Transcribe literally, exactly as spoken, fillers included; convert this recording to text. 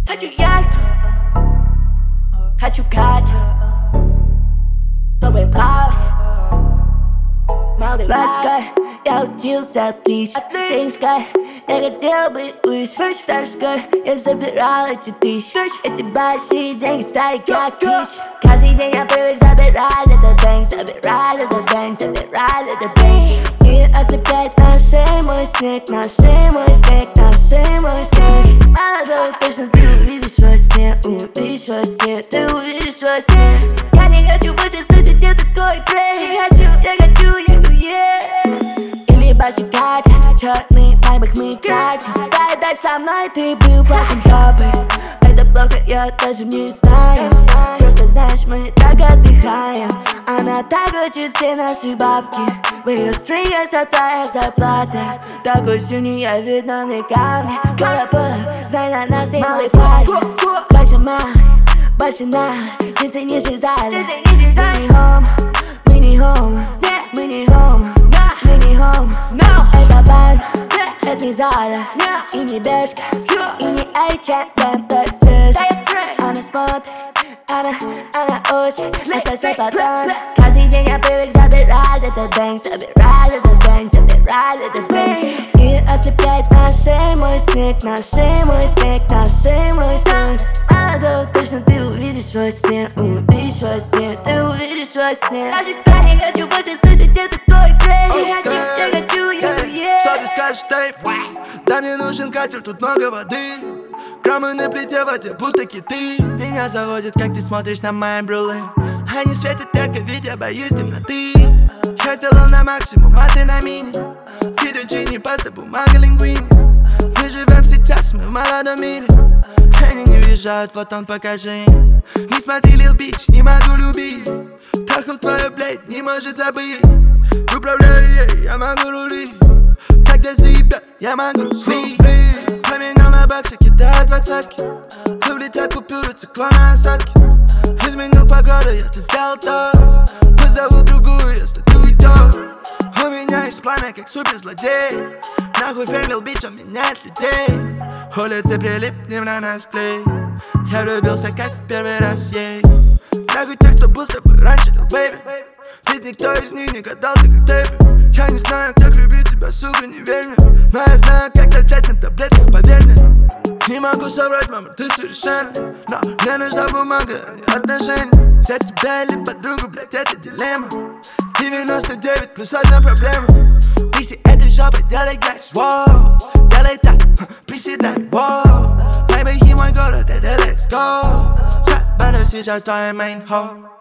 Хочу яхту, хочу Катю, чтобы плавать. Младшка, я учился отлично. Денежка, я хотел быть выше. Старшка, я забирал эти тысячи. Эти большие деньги стали как тысячи. Каждый день я привык забирать этот бэнк, забирать этот бэнк, забирать этот бэнк. Мир ослепляет наши мой снег, наши мой снег, наши мой снег. Молодой, точно ты увидишь во сне, увидишь во сне, ты увидишь во сне. Я не хочу больше слышать этот твой плей. Я хочу, я хочу, я хочу, yeah. Или бачи Катя, черный майбах мы катим. Дай дальше со мной, ты был плохим папой. Это плохо, я даже не знаю. Просто знаешь, мы так отдыхаем. Она так хочет все наши бабки. В ее стринге вся твоя зарплата. Такой синий, я видно мне камни. Кола-пола, знай, на нас не малый парень. Больше мало, больше надо. Ты ценишь из зала. Мы не home, мы не home, мы не home, мы не home. Это бар, это не Зара, и не Бершка, и не эйч энд эм, то есть свеж. Она смотрит, она, она очень отсосет потом. Каждый день я привык забирать этот бэнк, забирать этот бэнк, забирать этот бэнк. Мир ослепляет наши мой снег, наши мой снег, наши мой снег. Молодой, точно ты увидишь во сне, увидишь во сне, ты увидишь во сне. Я не хочу больше слышать этот твой плей. Я хочу, я хочу, я хочу, yeah. Что ты скажешь, Тейп? Да мне нужен катер, тут много воды. Кромы на плите, воде будто киты. Меня заводит, как ты смотришь на мои брюлы. Они светят ярко, ведь я боюсь темноты. Я сделал на максимум, а ты на мини. Фидоджини, паста, бумага, лингвини. Мы живем сейчас, мы в молодом мире. Они не въезжают, потом покажи им. Не смотри, Lil Bitch, не могу любить. Трахал твою, блядь, не может забыть. Управляю ей, я могу рулить. Когда заебет, я могу слить. Поменял на баксы, кидаю двадцатки. Ты влетят купюры, циклона осадки. Изменил погоду, я тут сделал то. Позову другую, если ты уйдешь. У меня есть планы, как суперзлодей. Нахуй феймил бич, он меняет людей. Улицы прилипнем на нас клей. Я влюбился, как в первый раз ей. Нахуй тех, кто был с тобой раньше, Lil Baby. Ведь никто из них не гадался, как Дэйби. Я не знаю, как любить тебя, сука, не верь мне. Но я знаю, как торчать на таблетках, поверь мне. Не могу соврать, мама, ты совершенна. Но мне нужна бумага, а не отношения. Взять тебя или подругу, блять, это дилемма. девяносто девять плюс одна проблема. Писи этой жопой, делай гайс, воу. Делай так, приседай, воу. Baby, мой город, это let's go. Сейчас твоя main hoe.